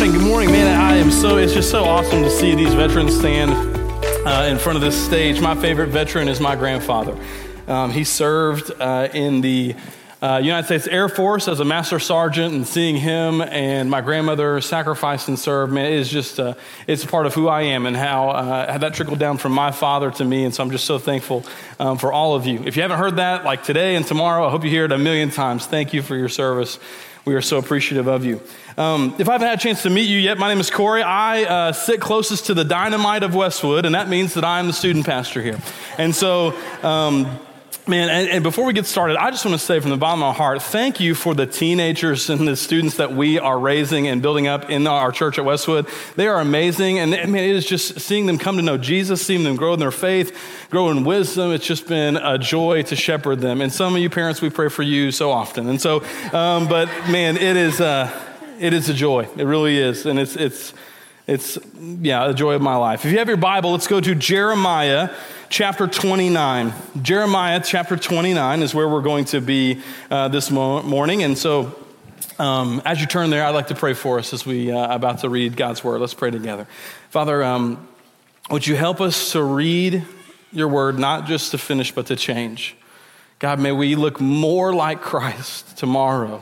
Good morning, man. It's just so awesome to see these veterans stand in front of this stage. My favorite veteran is my grandfather. He served in the United States Air Force as a master sergeant, and seeing him and my grandmother sacrifice and serve, man, it is just, it's a part of who I am and how that trickled down from my father to me. And so I'm just so thankful for all of you. If you haven't heard that, like today and tomorrow, I hope you hear it a million times. Thank you for your service. We are so appreciative of you. If I haven't had a chance to meet you yet, my name is Corey. I sit closest to the dynamite of Westwood, and that means that I'm the student pastor here. And so, man, and before we get started, I just want to say from the bottom of my heart, thank you for the teenagers and the students that we are raising and building up in our church at Westwood. They are amazing, and man, it is just seeing them come to know Jesus, seeing them grow in their faith, grow in wisdom. It's just been a joy to shepherd them. And some of you parents, we pray for you so often. And so, but man, it is a joy. It really is, and it's the joy of my life. If you have your Bible, let's go to Jeremiah chapter 29. Jeremiah chapter 29 is where we're going to be this morning. And so as you turn there, I'd like to pray for us as we about to read God's word. Let's pray together. Father, would you help us to read your word, not just to finish, but to change? God, may we look more like Christ tomorrow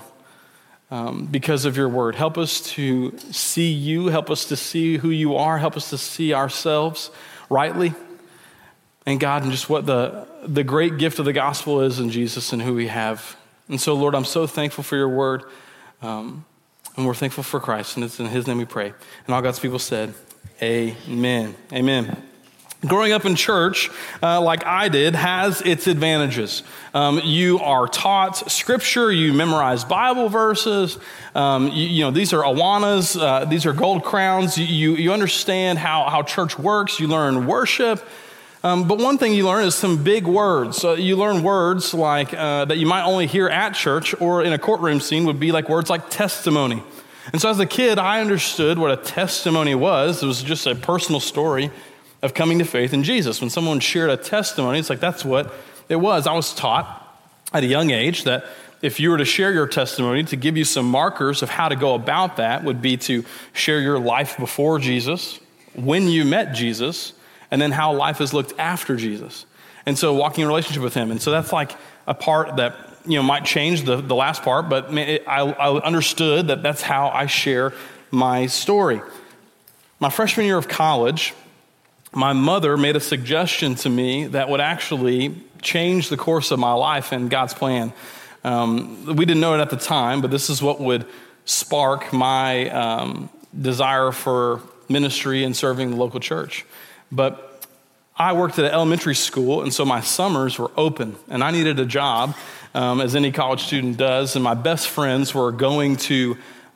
because of your word. Help us to see you. Help us to see who you are. Help us to see ourselves rightly. And God, and just what the great gift of the gospel is in Jesus and who we have. And so, Lord, I'm so thankful for your word. And we're thankful for Christ. And it's in his name we pray. And all God's people said, amen. Amen. Growing up in church, like I did, has its advantages. You are taught scripture, you memorize Bible verses, you know, these are awanas, these are gold crowns, you understand how church works, you learn worship. But one thing you learn is some big words. You learn words like that you might only hear at church or in a courtroom scene would be like words like testimony. And so as a kid, I understood what a testimony was. It was just a personal story of coming to faith in Jesus. When someone shared a testimony, it's like that's what it was. I was taught at a young age that if you were to share your testimony, to give you some markers of how to go about that would be to share your life before Jesus, when you met Jesus, and then how life has looked after Jesus. And so walking in relationship with him. And so that's like a part that, you know, might change the last part, but I understood that that's how I share my story. My freshman year of college, my mother made a suggestion to me that would actually change the course of my life and God's plan. We didn't know it at the time, but this is what would spark my desire for ministry and serving the local church. But I worked at an elementary school, and so my summers were open, and I needed a job, as any college student does, and my best friends were going to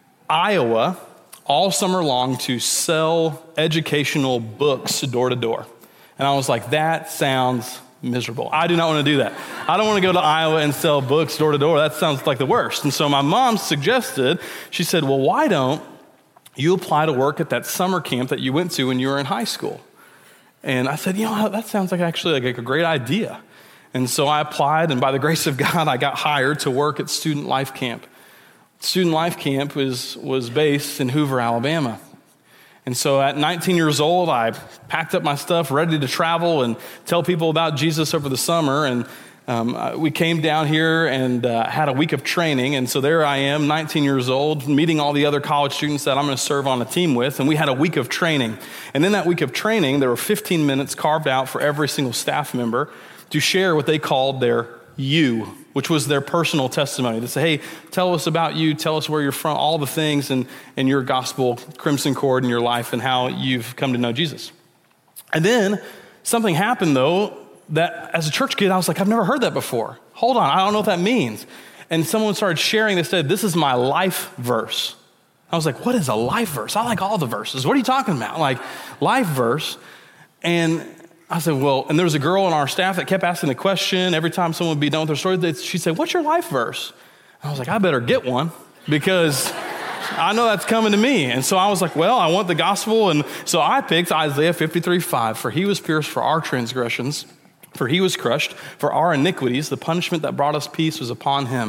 Iowa all summer long to sell educational books door to door. And I was like, that sounds miserable. I do not want to do that. I don't want to go to Iowa and sell books door to door. That sounds like the worst. And so my mom suggested, she said, well, why don't you apply to work at that summer camp that you went to when you were in high school? And I said, you know, that sounds like actually like a great idea. And so I applied, and by the grace of God, I got hired to work at Student Life Camp. Student Life Camp was based in Hoover, Alabama. And so at 19 years old, I packed up my stuff, ready to travel and tell people about Jesus over the summer. And we came down here and had a week of training. And so there I am, 19 years old, meeting all the other college students that I'm going to serve on a team with. And we had a week of training. And in that week of training, there were 15 minutes carved out for every single staff member to share what they called their you, which was their personal testimony. To say, hey, tell us about you, tell us where you're from, all the things and your gospel crimson cord in your life and how you've come to know Jesus. And then something happened, though, that as a church kid, I was like, I've never heard that before. Hold on, I don't know what that means. And someone started sharing, they said, this is my life verse. I was like, what is a life verse? I like all the verses. What are you talking about? Like, life verse. And I said, well, and there was a girl on our staff that kept asking the question every time someone would be done with their story. She said, what's your life verse? I was like, I better get one because I know that's coming to me. And so I was like, well, I want the gospel. And so I picked Isaiah 53:5. For he was pierced for our transgressions, for he was crushed for our iniquities. The punishment that brought us peace was upon him.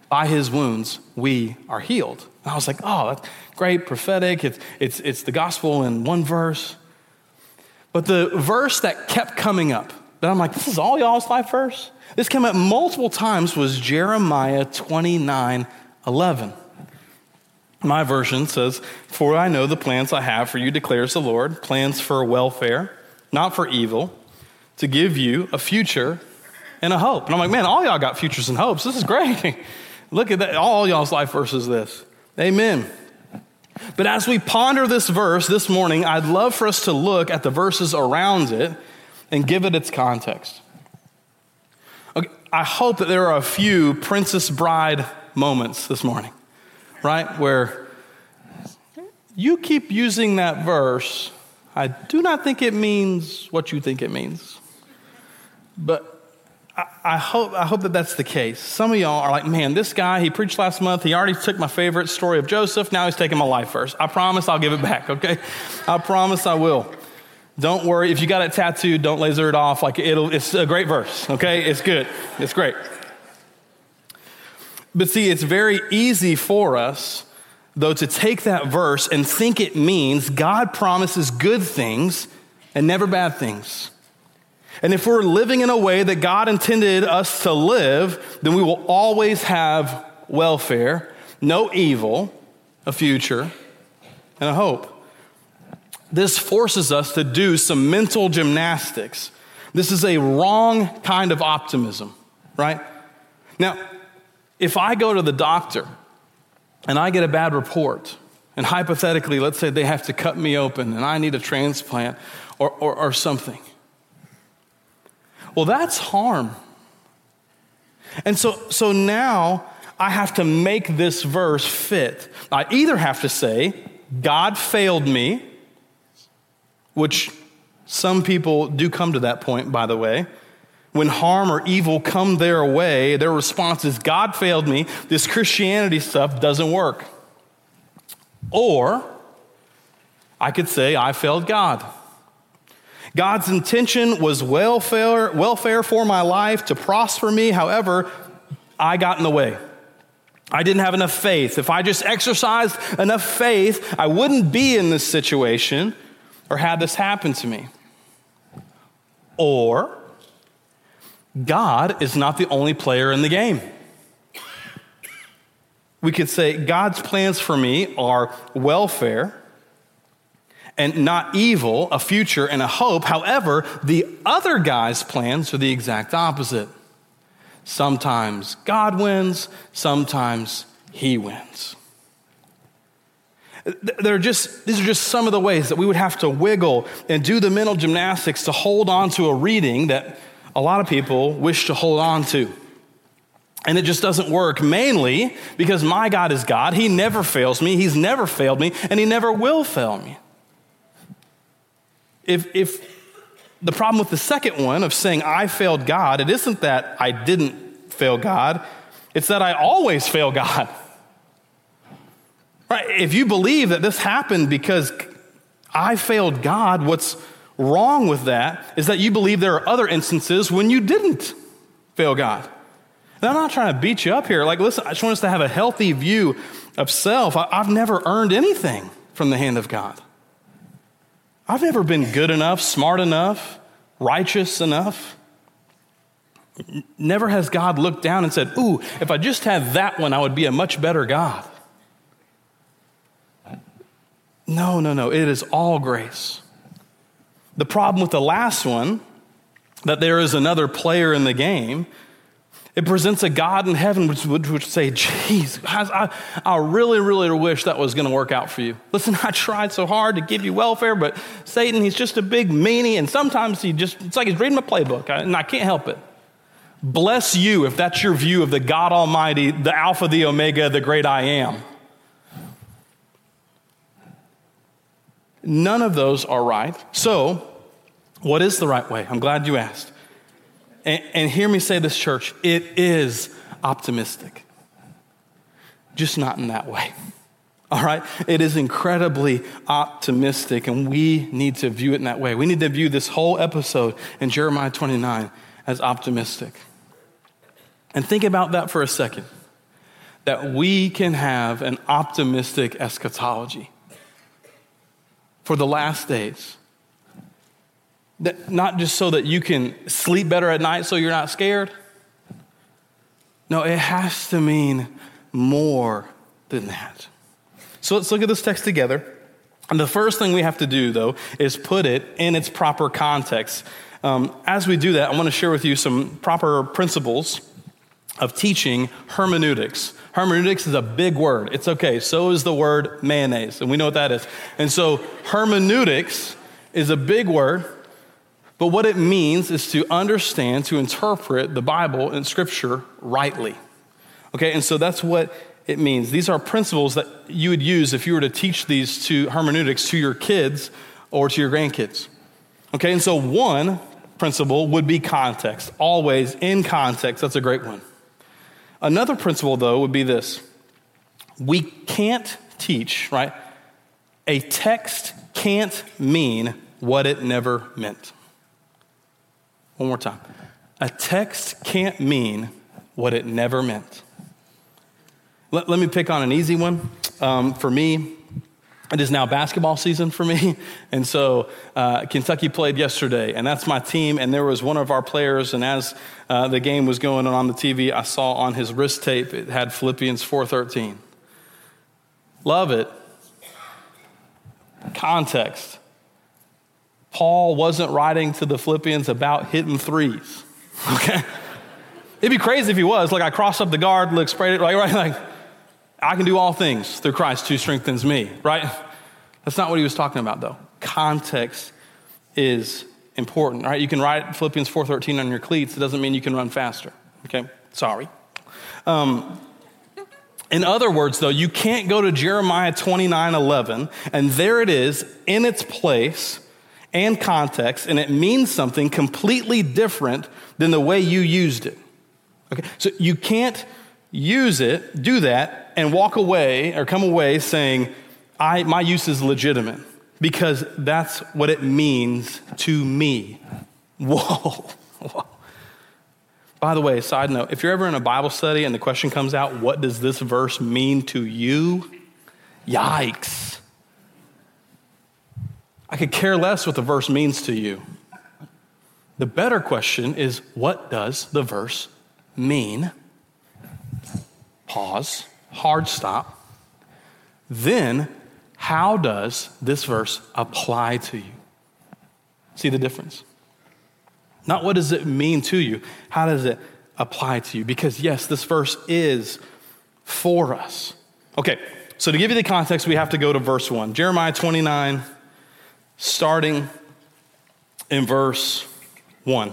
By his wounds, we are healed. And I was like, oh, that's great, prophetic. It's the gospel in one verse. But the verse that kept coming up, that I'm like, this is all y'all's life verse? This came up multiple times, was Jeremiah 29:11. My version says, for I know the plans I have for you, declares the Lord, plans for welfare, not for evil, to give you a future and a hope. And I'm like, man, all y'all got futures and hopes. This is great. Look at that. All y'all's life verse is this. Amen. But as we ponder this verse this morning, I'd love for us to look at the verses around it and give it its context. Okay, I hope that there are a few Princess Bride moments this morning, right? Where you keep using that verse. I do not think it means what you think it means. But I hope that that's the case. Some of y'all are like, man, this guy, he preached last month. He already took my favorite story of Joseph. Now he's taking my life verse. I promise I'll give it back, okay? I promise I will. Don't worry. If you got it tattooed, don't laser it off. It's a great verse, okay? It's good. It's great. But see, it's very easy for us, though, to take that verse and think it means God promises good things and never bad things. And if we're living in a way that God intended us to live, then we will always have welfare, no evil, a future, and a hope. This forces us to do some mental gymnastics. This is a wrong kind of optimism, right? Now, if I go to the doctor and I get a bad report, and hypothetically, let's say they have to cut me open and I need a transplant or something, well, that's harm. And so now I have to make this verse fit. I either have to say, God failed me, which some people do come to that point, by the way. When harm or evil come their way, their response is, God failed me. This Christianity stuff doesn't work. Or I could say, I failed God. God's intention was welfare for my life, to prosper me. However, I got in the way. I didn't have enough faith. If I just exercised enough faith, I wouldn't be in this situation or had this happen to me. Or God is not the only player in the game. We could say God's plans for me are welfare and not evil, a future and a hope. However, the other guy's plans are the exact opposite. Sometimes God wins, sometimes he wins. These are just some of the ways that we would have to wiggle and do the mental gymnastics to hold on to a reading that a lot of people wish to hold on to. And it just doesn't work, mainly because my God is God. He never fails me. He's never failed me, and he never will fail me. If the problem with the second one of saying I failed God, it isn't that I didn't fail God. It's that I always fail God. Right? If you believe that this happened because I failed God, what's wrong with that is that you believe there are other instances when you didn't fail God. And I'm not trying to beat you up here. Listen, I just want us to have a healthy view of self. I've never earned anything from the hand of God. I've never been good enough, smart enough, righteous enough. Never has God looked down and said, ooh, if I just had that one, I would be a much better God. No. It is all grace. The problem with the last one, that there is another player in the game, it presents a God in heaven which would say, geez, I really, really wish that was going to work out for you. Listen, I tried so hard to give you welfare, but Satan, he's just a big meanie, and sometimes it's like he's reading my playbook, and I can't help it. Bless you if that's your view of the God Almighty, the Alpha, the Omega, the great I am. None of those are right. So, what is the right way? I'm glad you asked. And hear me say this, church, it is optimistic. Just not in that way. All right? It is incredibly optimistic, and we need to view it in that way. We need to view this whole episode in Jeremiah 29 as optimistic. And think about that for a second. that we can have an optimistic eschatology for the last days. That not just so that you can sleep better at night so you're not scared. No, it has to mean more than that. So let's look at this text together. And the first thing we have to do, though, is put it in its proper context. As we do that, I want to share with you some proper principles of teaching hermeneutics. Hermeneutics is a big word. It's okay. So is the word mayonnaise, and we know what that is. And so hermeneutics is a big word, but what it means is to understand, to interpret the Bible and Scripture rightly. Okay, and so that's what it means. These are principles that you would use if you were to teach these to hermeneutics to your kids or to your grandkids. Okay, and so one principle would be context. Always in context. That's a great one. Another principle, though, would be this. We can't teach, right? A text can't mean what it never meant. One more time. A text can't mean what it never meant. Let me pick on an easy one. For me, it is now basketball season for me. And so Kentucky played yesterday, and that's my team. And there was one of our players, and as the game was going on the TV, I saw on his wrist tape, it had Philippians 4:13. Love it. Context. Paul wasn't writing to the Philippians about hitting threes, okay? It'd be crazy if he was. Like, I crossed up the guard, look, sprayed it, like, I can do all things through Christ who strengthens me, right? That's not what he was talking about, though. Context is important, all right? You can write Philippians 4:13 on your cleats. It doesn't mean you can run faster, okay? Sorry. In other words, though, you can't go to Jeremiah 29:11, and there it is in its place and context, and it means something completely different than the way you used it. Okay, so you can't use it, do that, and walk away or come away saying, my use is legitimate, because that's what it means to me. Whoa. By the way, side note, if you're ever in a Bible study and the question comes out, what does this verse mean to you? Yikes. I could care less what the verse means to you. The better question is, what does the verse mean? Pause, hard stop. Then, how does this verse apply to you? See the difference? Not what does it mean to you, how does it apply to you? Because yes, this verse is for us. Okay, so to give you the context, we have to go to verse 1. Jeremiah 29, starting in verse 1.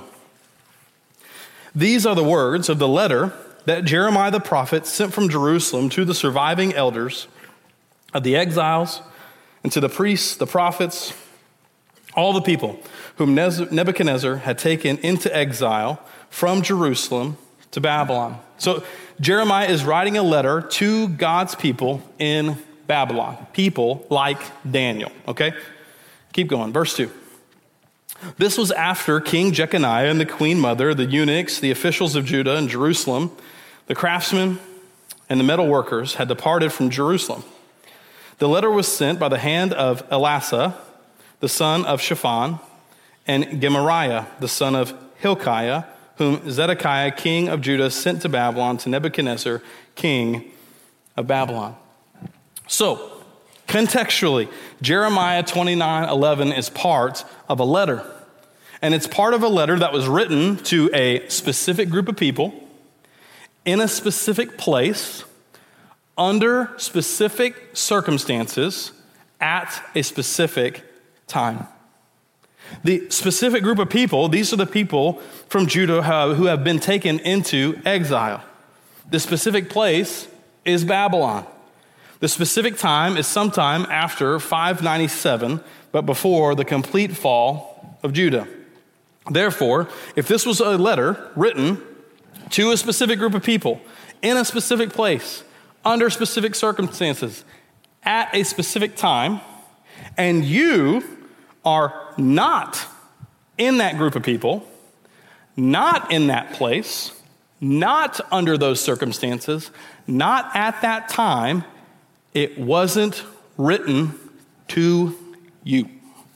These are the words of the letter that Jeremiah the prophet sent from Jerusalem to the surviving elders of the exiles and to the priests, the prophets, all the people whom Nebuchadnezzar had taken into exile from Jerusalem to Babylon. So Jeremiah is writing a letter to God's people in Babylon, people like Daniel, okay? Keep going, verse 2. This was after King Jeconiah and the queen mother, the eunuchs, the officials of Judah and Jerusalem, the craftsmen and the metal workers had departed from Jerusalem. The letter was sent by the hand of Elasah, the son of Shaphan, and Gemariah, the son of Hilkiah, whom Zedekiah, king of Judah, sent to Babylon to Nebuchadnezzar, king of Babylon. So, contextually, Jeremiah 29:11 is part of a letter. And it's part of a letter that was written to a specific group of people in a specific place, under specific circumstances, at a specific time. The specific group of people, these are the people from Judah who have been taken into exile. The specific place is Babylon. The specific time is sometime after 597, but before the complete fall of Judah. Therefore, if this was a letter written to a specific group of people in a specific place, under specific circumstances, at a specific time, and you are not in that group of people, not in that place, not under those circumstances, not at that time, it wasn't written to you.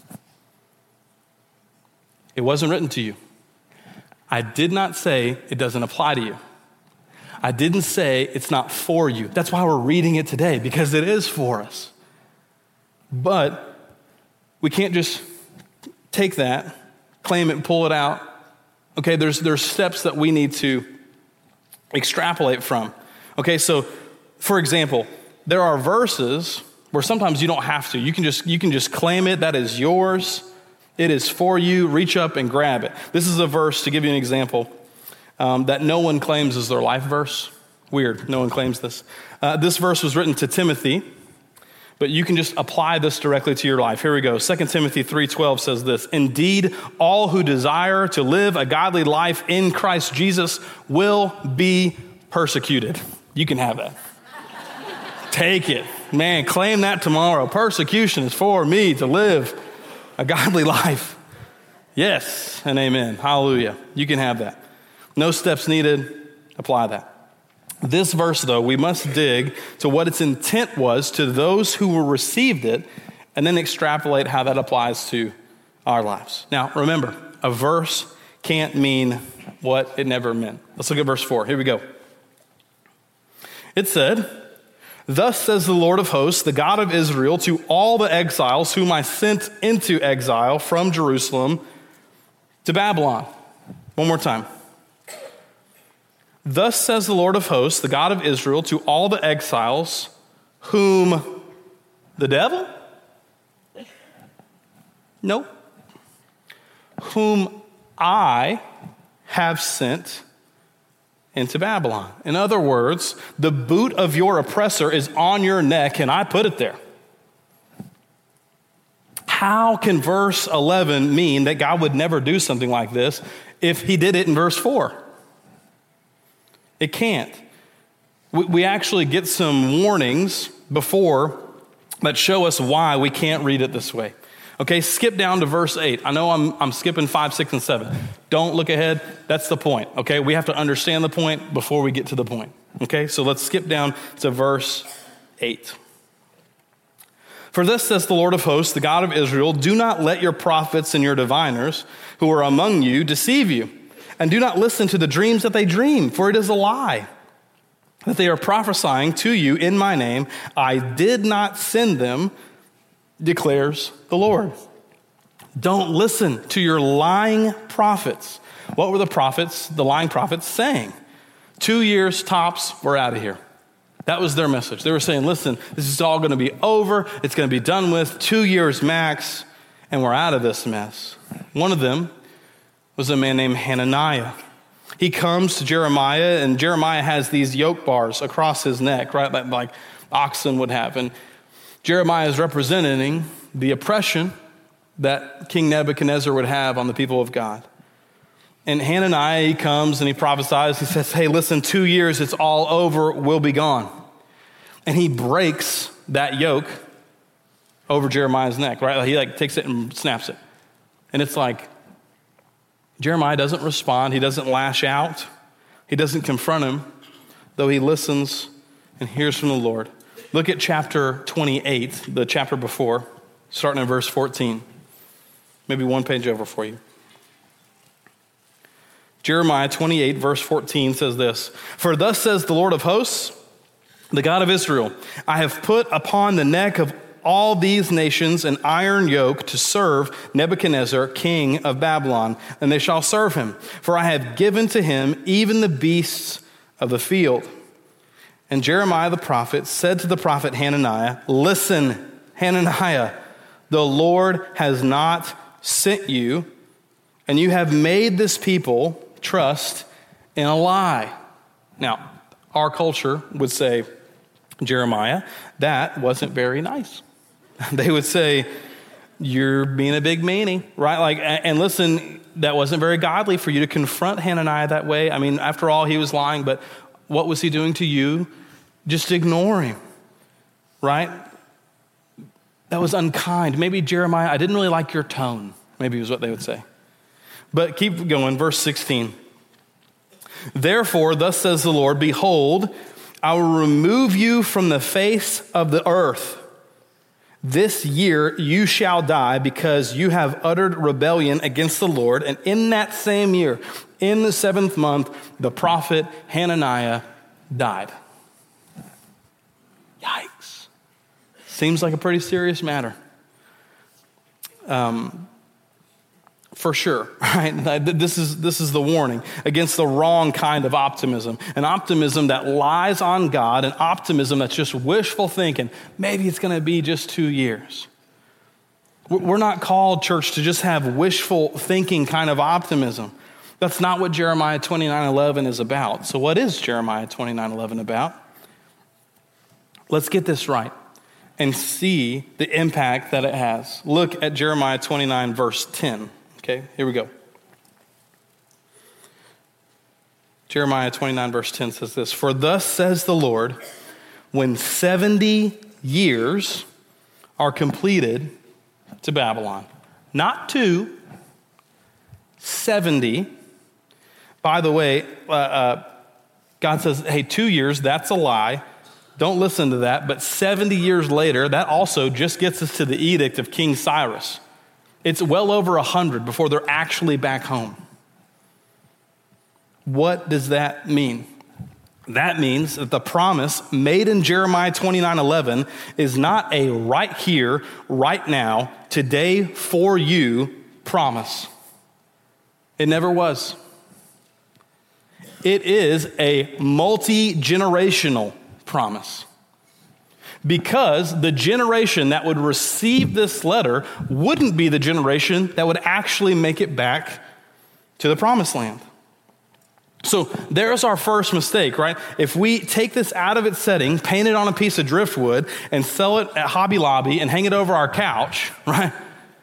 It wasn't written to you. I did not say it doesn't apply to you. I didn't say it's not for you. That's why we're reading it today, because it is for us. But we can't just take that, claim it, and pull it out. Okay, there's steps that we need to extrapolate from. Okay, so for example, there are verses where sometimes you don't have to. You can just claim it. That is yours. It is for you. Reach up and grab it. This is a verse, to give you an example, that no one claims is their life verse. Weird, no one claims this. This verse was written to Timothy, but you can just apply this directly to your life. Here we go. 2 Timothy 3:12 says this: "Indeed, all who desire to live a godly life in Christ Jesus will be persecuted." You can have that. Take it. Man, claim that tomorrow. Persecution is for me to live a godly life. Yes and amen. Hallelujah. You can have that. No steps needed. Apply that. This verse, though, we must dig to what its intent was to those who received it, and then extrapolate how that applies to our lives. Now, remember, a verse can't mean what it never meant. Let's look at verse 4. Here we go. It said, "Thus says the Lord of hosts, the God of Israel, to all the exiles whom I sent into exile from Jerusalem to Babylon." One more time. "Thus says the Lord of hosts, the God of Israel, to all the exiles whom the devil? Nope. Whom I have sent into Babylon." In other words, the boot of your oppressor is on your neck, and I put it there. How can verse 11 mean that God would never do something like this if he did it in verse 4? It can't. We actually get some warnings before that show us why we can't read it this way. Okay, skip down to verse 8. I know I'm skipping 5, 6, and 7. Don't look ahead. That's the point, okay? We have to understand the point before we get to the point, okay? So let's skip down to verse 8. "For thus says the Lord of hosts, the God of Israel, do not let your prophets and your diviners who are among you deceive you. And do not listen to the dreams that they dream, for it is a lie that they are prophesying to you in my name. I did not send them, declares the Lord." Don't listen to your lying prophets. What were the lying prophets saying? 2 years tops, we're out of here. That was their message. They were saying, listen, this is all going to be over. It's going to be done with. 2 years max, and we're out of this mess. One of them was a man named Hananiah. He comes to Jeremiah, and Jeremiah has these yoke bars across his neck, right, like oxen would have. And Jeremiah is representing the oppression that King Nebuchadnezzar would have on the people of God. And Hananiah, he comes and he prophesies. He says, hey, listen, 2 years, it's all over. We'll be gone. And he breaks that yoke over Jeremiah's neck, right? He takes it and snaps it. And it's like, Jeremiah doesn't respond. He doesn't lash out. He doesn't confront him, though he listens and hears from the Lord. Look at chapter 28, the chapter before, starting in verse 14. Maybe one page over for you. Jeremiah 28, verse 14 says this: "For thus says the Lord of hosts, the God of Israel, I have put upon the neck of all these nations an iron yoke to serve Nebuchadnezzar, king of Babylon, and they shall serve him. For I have given to him even the beasts of the field." And Jeremiah the prophet said to the prophet Hananiah, "Listen, Hananiah, the Lord has not sent you, and you have made this people trust in a lie." Now, our culture would say, Jeremiah, that wasn't very nice. They would say, you're being a big meanie, right? And listen, that wasn't very godly for you to confront Hananiah that way. I mean, after all, he was lying, but what was he doing to you? Just ignore him, right? That was unkind. Maybe Jeremiah, I didn't really like your tone, maybe is what they would say. But keep going, verse 16. Therefore, thus says the Lord, behold, I will remove you from the face of the earth. This year you shall die because you have uttered rebellion against the Lord. And in that same year, in the 7th month, the prophet Hananiah died. Yikes. Seems like a pretty serious matter. For sure, right? This is the warning against the wrong kind of optimism. An optimism that lies on God, an optimism that's just wishful thinking. Maybe it's going to be just 2 years. We're not called, church, to just have wishful thinking kind of optimism. That's not what Jeremiah 29:11 is about. So what is Jeremiah 29:11 about? Let's get this right and see the impact that it has. Look at Jeremiah 29, verse 10. Okay, here we go. Jeremiah 29, verse 10 says this, for thus says the Lord, when 70 years are completed to Babylon, not 2, 70. By the way, God says, hey, 2 years, that's a lie. Don't listen to that. But 70 years later, that also just gets us to the edict of King Cyrus. It's well over 100 before they're actually back home. What does that mean? That means that the promise made in Jeremiah 29:11 is not a right here, right now, today for you promise. It never was. It is a multi-generational promise. Because the generation that would receive this letter wouldn't be the generation that would actually make it back to the promised land. So there's our first mistake, right? If we take this out of its setting, paint it on a piece of driftwood, and sell it at Hobby Lobby and hang it over our couch, right?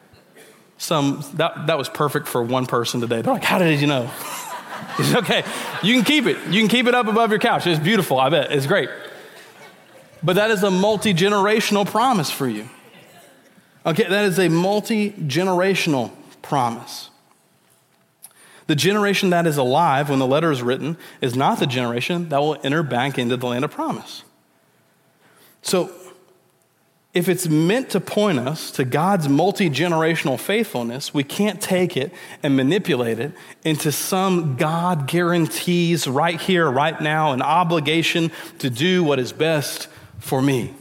That was perfect for one person today. They're like, how did you know? It's okay. You can keep it. You can keep it up above your couch. It's beautiful, I bet. It's great. But that is a multi-generational promise for you. Okay, that is a multi-generational promise. The generation that is alive when the letter is written is not the generation that will enter back into the land of promise. So, if it's meant to point us to God's multi-generational faithfulness, we can't take it and manipulate it into some God guarantees right here, right now, an obligation to do what is best for me.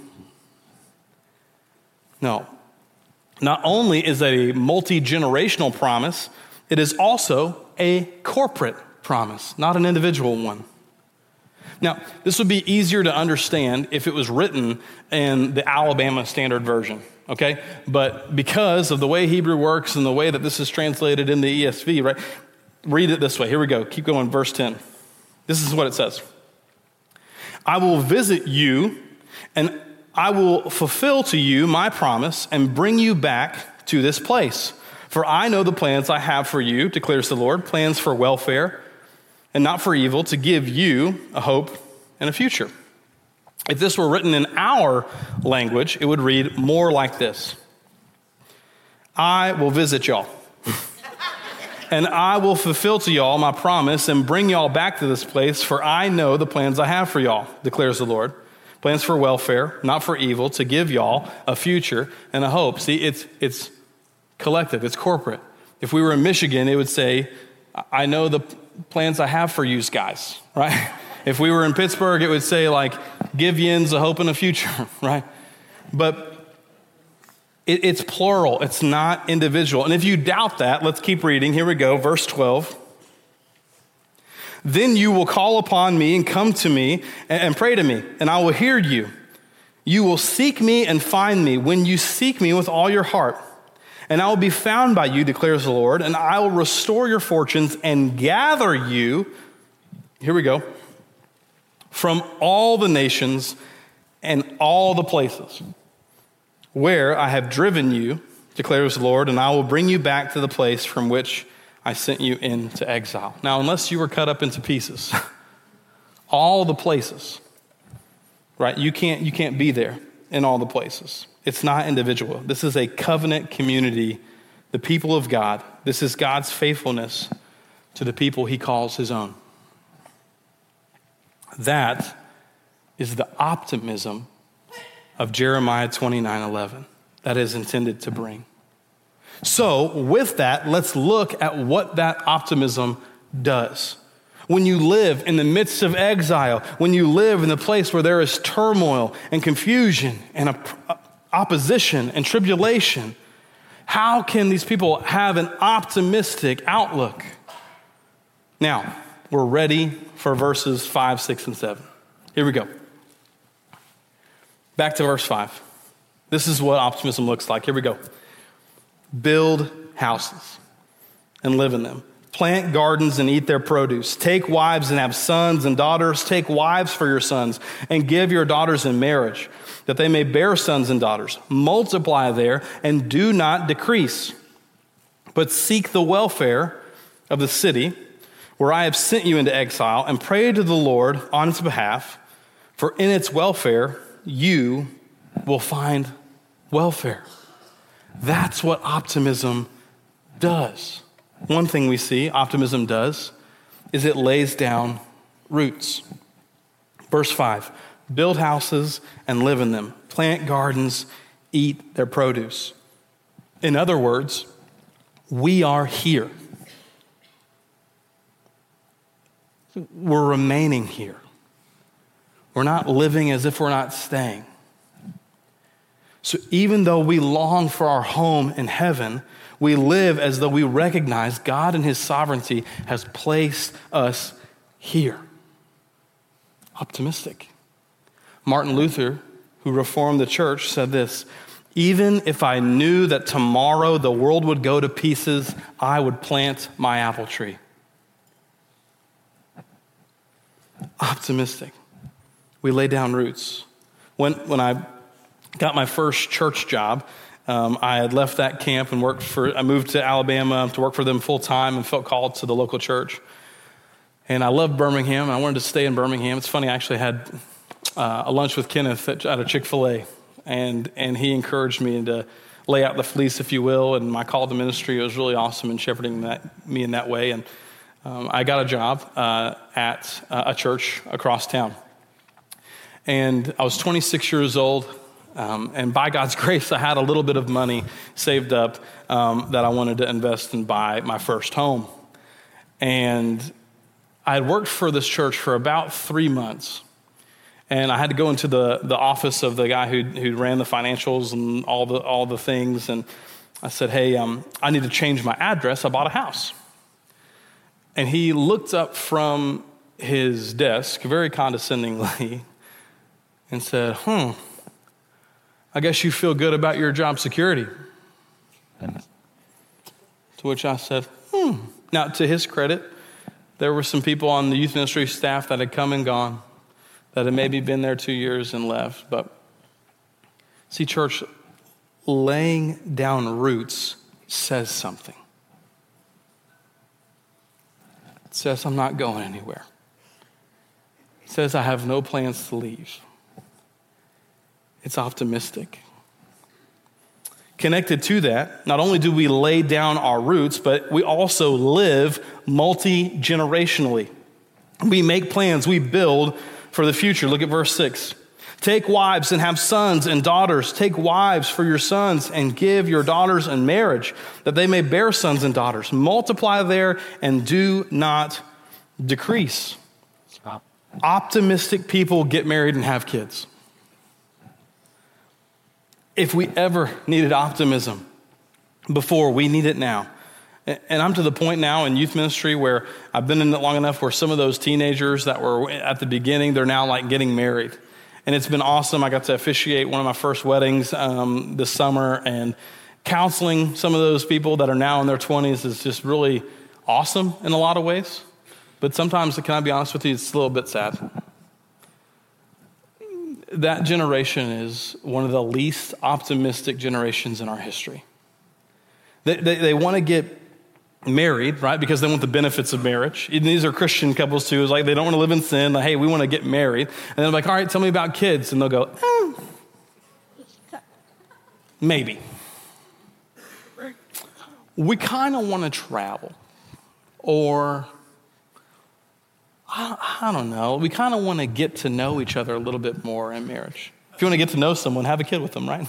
No. Not only is it a multi-generational promise, it is also a corporate promise, not an individual one. Now, this would be easier to understand if it was written in the Alabama Standard Version, okay? But because of the way Hebrew works and the way that this is translated in the ESV, right? Read it this way. Here we go. Keep going, verse 10. This is what it says. I will visit you, and I will fulfill to you my promise and bring you back to this place. For I know the plans I have for you, declares the Lord, plans for welfare and not for evil, to give you a hope and a future. If this were written in our language, it would read more like this. I will visit y'all, and I will fulfill to y'all my promise and bring y'all back to this place, for I know the plans I have for y'all, declares the Lord. Plans for welfare, not for evil, to give y'all a future and a hope. See, it's collective, it's corporate. If we were in Michigan, it would say, I know the plans I have for you guys, right? If we were in Pittsburgh, it would say like, give yins a hope and a future, right? But it's plural, it's not individual. And if you doubt that, let's keep reading. Here we go, verse 12. Then you will call upon me and come to me and pray to me, and I will hear you. You will seek me and find me when you seek me with all your heart. And I will be found by you, declares the Lord, and I will restore your fortunes and gather you, here we go, from all the nations and all the places where I have driven you, declares the Lord, and I will bring you back to the place from which I sent you into exile. Now, unless you were cut up into pieces, all the places, right? You can't be there in all the places. It's not individual. This is a covenant community, the people of God. This is God's faithfulness to the people he calls his own. That is the optimism of Jeremiah 29:11 that is intended to bring. So with that, let's look at what that optimism does. When you live in the midst of exile, when you live in the place where there is turmoil and confusion and opposition and tribulation, how can these people have an optimistic outlook? Now, we're ready for verses 5, 6, and 7. Here we go. Back to verse 5. This is what optimism looks like. Here we go. Build houses and live in them. Plant gardens and eat their produce. Take wives and have sons and daughters. Take wives for your sons and give your daughters in marriage, that they may bear sons and daughters. Multiply there and do not decrease, but seek the welfare of the city where I have sent you into exile, and pray to the Lord on its behalf, for in its welfare you will find welfare. That's what optimism does. One thing we see optimism does is it lays down roots. Verse 5, build houses and live in them. Plant gardens, eat their produce. In other words, we are here. We're remaining here. We're not living as if we're not staying. So even though we long for our home in heaven, we live as though we recognize God and his sovereignty has placed us here. Optimistic. Martin Luther, who reformed the church, said this: even if I knew that tomorrow the world would go to pieces, I would plant my apple tree. Optimistic. We lay down roots. When I got my first church job, I had left that camp and I moved to Alabama to work for them full time and felt called to the local church. And I loved Birmingham, and I wanted to stay in Birmingham. It's funny, I actually had a lunch with Kenneth at a Chick-fil-A, and he encouraged me to lay out the fleece, if you will, and my call to ministry was really awesome in shepherding me in that way. And I got a job at a church across town. And I was 26 years old, and by God's grace, I had a little bit of money saved up that I wanted to invest and buy my first home. And I had worked for this church for about 3 months. And I had to go into the office of the guy who ran the financials and all the things. And I said, hey, I need to change my address. I bought a house. And he looked up from his desk very condescendingly and said, I guess you feel good about your job security. To which I said, Now, to his credit, there were some people on the youth ministry staff that had come and gone, that had maybe been there 2 years and left. But see, church, laying down roots says something. It says I'm not going anywhere. It says I have no plans to leave. It's optimistic. Connected to that, not only do we lay down our roots, but we also live multi-generationally. We make plans, we build for the future. Look at verse 6. Take wives and have sons and daughters. Take wives for your sons and give your daughters in marriage, that they may bear sons and daughters. Multiply there and do not decrease. Stop. Optimistic people get married and have kids. If we ever needed optimism before, we need it now. And I'm to the point now in youth ministry where I've been in it long enough where some of those teenagers that were at the beginning, they're now like getting married. And it's been awesome. I got to officiate one of my first weddings this summer, and counseling some of those people that are now in their 20s is just really awesome in a lot of ways. But sometimes, can I be honest with you, it's a little bit sad. That generation is one of the least optimistic generations in our history. They want to get married, right, because they want the benefits of marriage. And these are Christian couples too. It's like they don't want to live in sin. Like, hey, we want to get married. And they're like, all right, tell me about kids. And they'll go, maybe. We kind of want to travel. Or, I I don't know. We kind of want to get to know each other a little bit more in marriage. If you want to get to know someone, have a kid with them, right?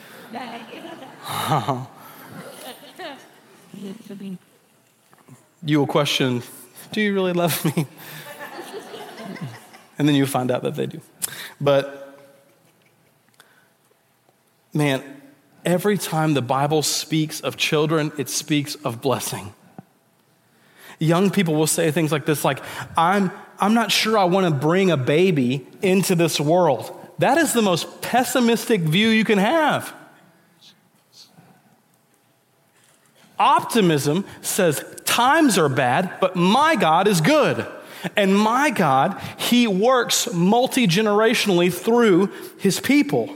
You will question, do you really love me? And then you find out that they do. But, man, every time the Bible speaks of children, it speaks of blessing. Young people will say things like this, like, I'm not sure I want to bring a baby into this world. That is the most pessimistic view you can have. Optimism says times are bad, but my God is good. And my God, he works multi-generationally through his people.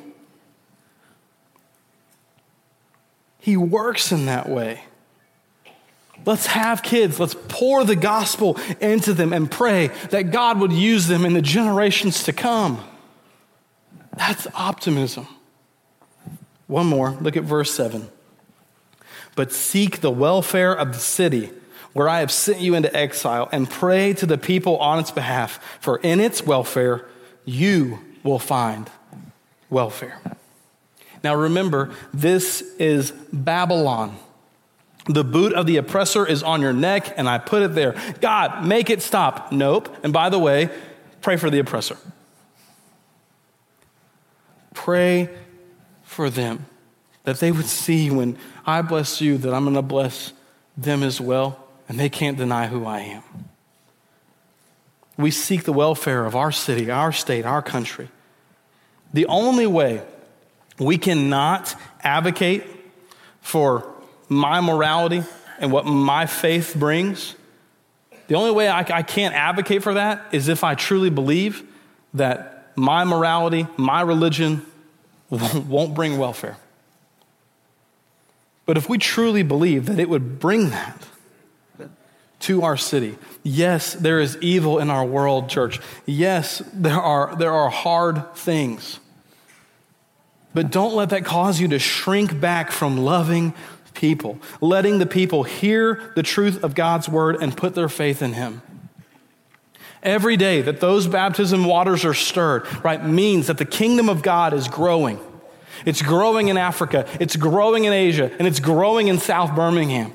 He works in that way. Let's have kids. Let's pour the gospel into them and pray that God would use them in the generations to come. That's optimism. One more. Look at verse 7. But seek the welfare of the city where I have sent you into exile, and pray to the people on its behalf, for in its welfare you will find welfare. Now remember, this is Babylon. The boot of the oppressor is on your neck, and I put it there. God, make it stop. Nope. And by the way, pray for the oppressor. Pray for them, that they would see when I bless you, that I'm going to bless them as well, and they can't deny who I am. We seek the welfare of our city, our state, our country. The only way we cannot advocate for my morality and what my faith brings, the only way I can't advocate for that is if I truly believe that my morality, my religion won't bring welfare. But if we truly believe that it would bring that to our city, yes, there is evil in our world, church. Yes, there are hard things. But don't let that cause you to shrink back from loving people, letting the people hear the truth of God's word and put their faith in him. Every day that those baptism waters are stirred, right, means that the kingdom of God is growing. It's growing in Africa, it's growing in Asia, and it's growing in South Birmingham.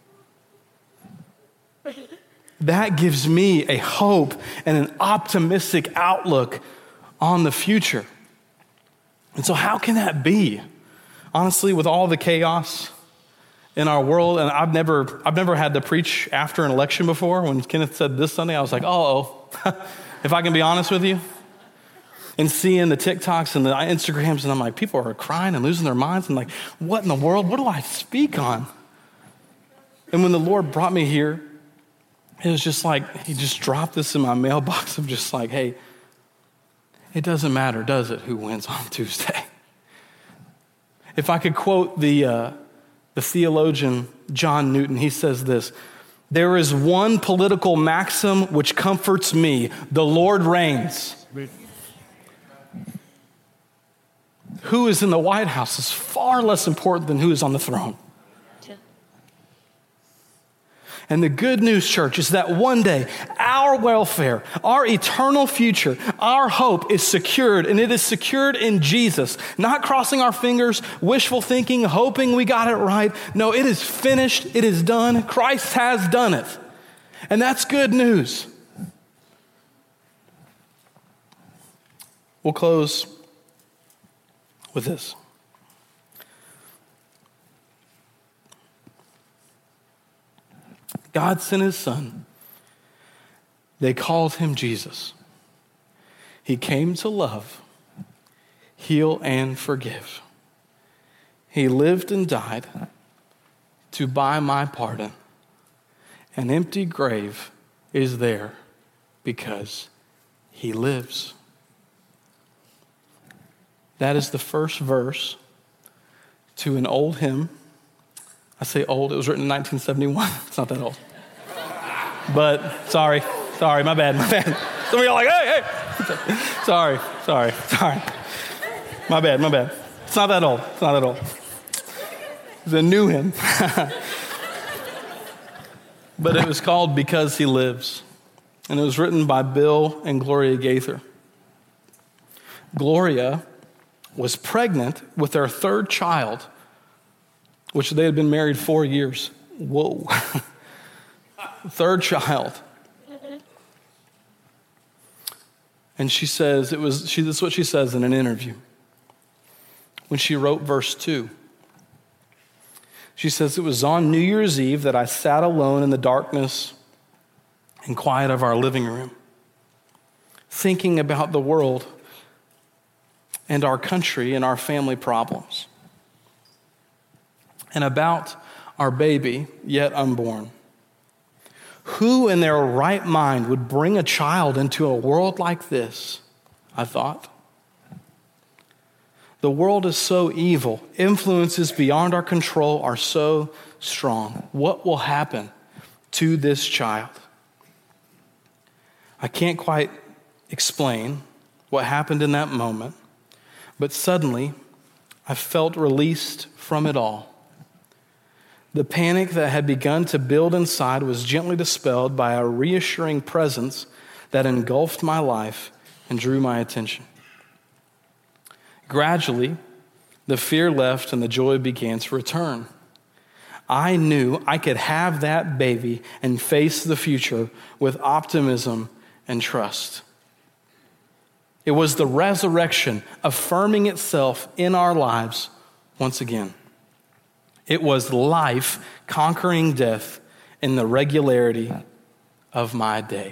That gives me a hope and an optimistic outlook on the future. And so how can that be? Honestly, with all the chaos in our world, and I've never had to preach after an election before. When Kenneth said this Sunday, I was like, if I can be honest with you. And seeing the TikToks and the Instagrams, and I'm like, people are crying and losing their minds. And like, what in the world? What do I speak on? And when the Lord brought me here, it was just like, he just dropped this in my mailbox of just like, hey, it doesn't matter, does it, who wins on Tuesday? If I could quote the theologian John Newton, he says this: there is one political maxim which comforts me: the Lord reigns. Who is in the White House is far less important than who is on the throne. And the good news, church, is that one day our welfare, our eternal future, our hope is secured, and it is secured in Jesus. Not crossing our fingers, wishful thinking, hoping we got it right. No, it is finished. It is done. Christ has done it. And that's good news. We'll close with this. God sent his son. They called him Jesus. He came to love, heal, and forgive. He lived and died to buy my pardon. An empty grave is there because he lives. That is the first verse to an old hymn. I say old, it was written in 1971. It's not that old. But sorry, my bad. Some of y'all are like, hey. Sorry. My bad. It's not that old. It's a new hymn. But it was called Because He Lives. and it was written by Bill and Gloria Gaither. Gloria was pregnant with their third child, which they had been married 4 years. Whoa. Third child. And she says, this is what she says in an interview. When she wrote verse 2, she says, it was on New Year's Eve that I sat alone in the darkness and quiet of our living room, thinking about the world and our country and our family problems, and about our baby yet unborn. Who in their right mind would bring a child into a world like this? I thought. The world is so evil. Influences beyond our control are so strong. What will happen to this child? I can't quite explain what happened in that moment, but suddenly I felt released from it all. The panic that had begun to build inside was gently dispelled by a reassuring presence that engulfed my life and drew my attention. Gradually, the fear left and the joy began to return. I knew I could have that baby and face the future with optimism and trust. It was the resurrection affirming itself in our lives once again. It was life conquering death in the regularity of my day.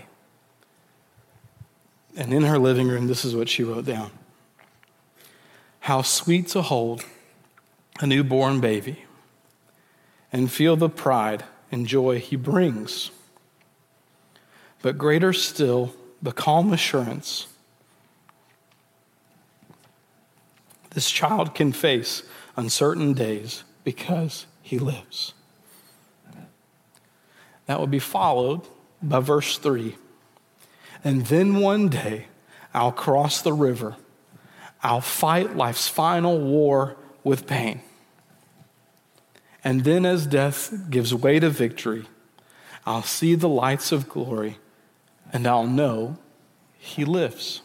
And in her living room, this is what she wrote down. How sweet to hold a newborn baby and feel the pride and joy he brings. But greater still, the calm assurance this child can face uncertain days because he lives. That will be followed by verse 3. And then one day I'll cross the river. I'll fight life's final war with pain. And then as death gives way to victory, I'll see the lights of glory and I'll know he lives.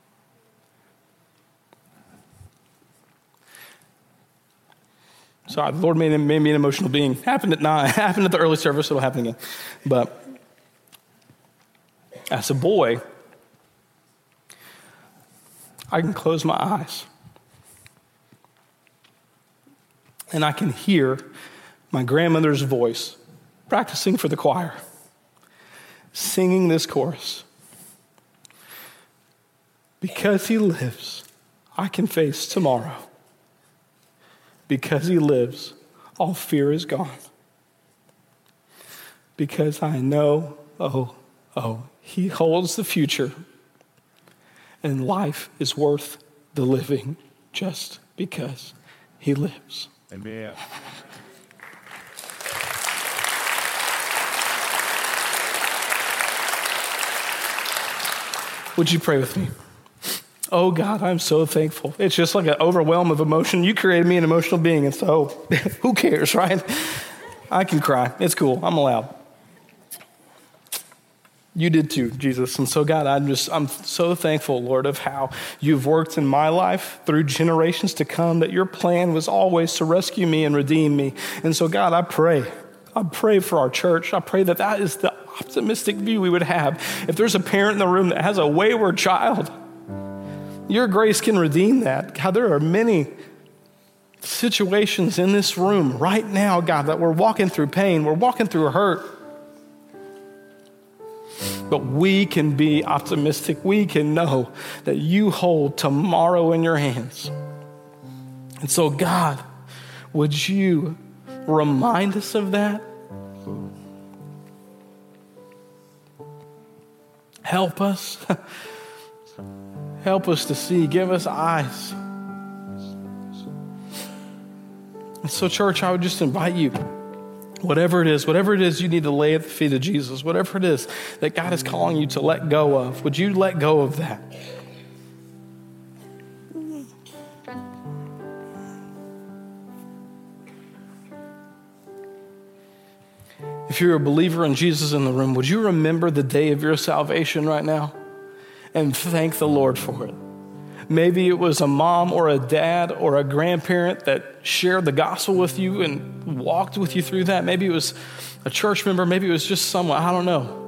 Sorry, the Lord made me an emotional being. Happened at 9, happened at the early service, it'll happen again. But as a boy, I can close my eyes and I can hear my grandmother's voice practicing for the choir, singing this chorus. Because he lives, I can face tomorrow. Because he lives, all fear is gone. Because I know, he holds the future. And life is worth the living just because he lives. Amen. Would you pray with me? Oh God, I'm so thankful. It's just like an overwhelm of emotion. You created me an emotional being, and so who cares, right? I can cry. It's cool. I'm allowed. You did too, Jesus. And so God, I'm so thankful, Lord, of how you've worked in my life through generations to come, that your plan was always to rescue me and redeem me. And so God, I pray for our church. I pray that that is the optimistic view we would have. If there's a parent in the room that has a wayward child, your grace can redeem that. God, there are many situations in this room right now, God, that we're walking through pain, we're walking through hurt. But we can be optimistic. We can know that you hold tomorrow in your hands. And so, God, would you remind us of that? Help us. Help us to see. Give us eyes. And so, church, I would just invite you, whatever it is you need to lay at the feet of Jesus, whatever it is that God is calling you to let go of, would you let go of that? If If you're a believer in Jesus in the room, would you remember the day of your salvation right now and thank the Lord for it? Maybe it was a mom or a dad or a grandparent that shared the gospel with you and walked with you through that. Maybe it was a church member. Maybe it was just someone. I don't know.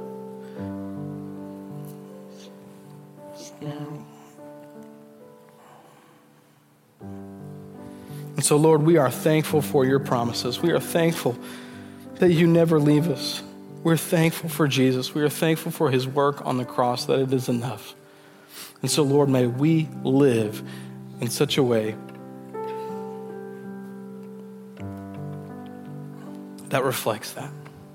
And so, Lord, we are thankful for your promises. We are thankful that you never leave us. We're thankful for Jesus. We are thankful for his work on the cross, that it is enough. And so, Lord, may we live in such a way that reflects that.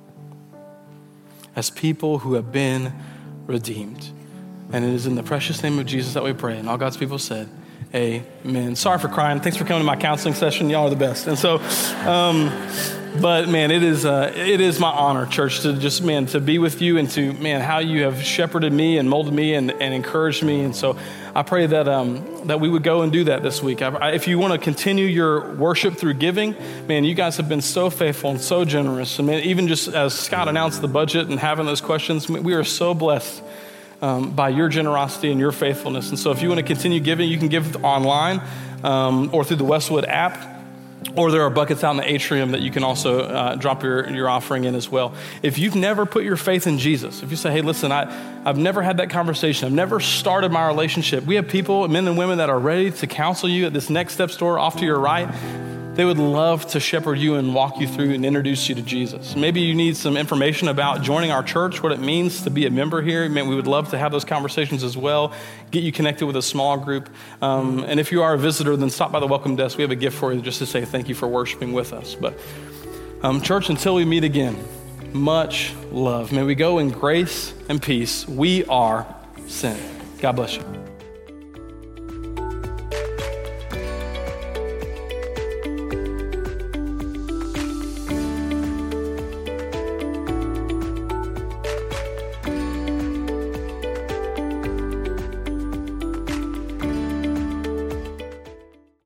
As people who have been redeemed. And it is in the precious name of Jesus that we pray. And all God's people said, amen. Sorry for crying. Thanks for coming to my counseling session. Y'all are the best. And so, but man, it is my honor, church, to just, man, to be with you and to, man, how you have shepherded me and molded me and encouraged me. And so I pray that that we would go and do that this week. If you want to continue your worship through giving, man, you guys have been so faithful and so generous. And man, even just as Scott announced the budget and having those questions, we are so blessed by your generosity and your faithfulness. And so if you want to continue giving, you can give online or through the Westwood app. Or there are buckets out in the atrium that you can also drop your offering in as well. If you've never put your faith in Jesus, if you say, hey, listen, I've never had that conversation. I've never started my relationship. We have people, men and women, that are ready to counsel you at this Next Step store off to your right. They would love to shepherd you and walk you through and introduce you to Jesus. Maybe you need some information about joining our church, what it means to be a member here. Man, we would love to have those conversations as well, get you connected with a small group. And if you are a visitor, then stop by the welcome desk. We have a gift for you just to say thank you for worshiping with us. But church, until we meet again, much love. May we go in grace and peace. We are sent. God bless you.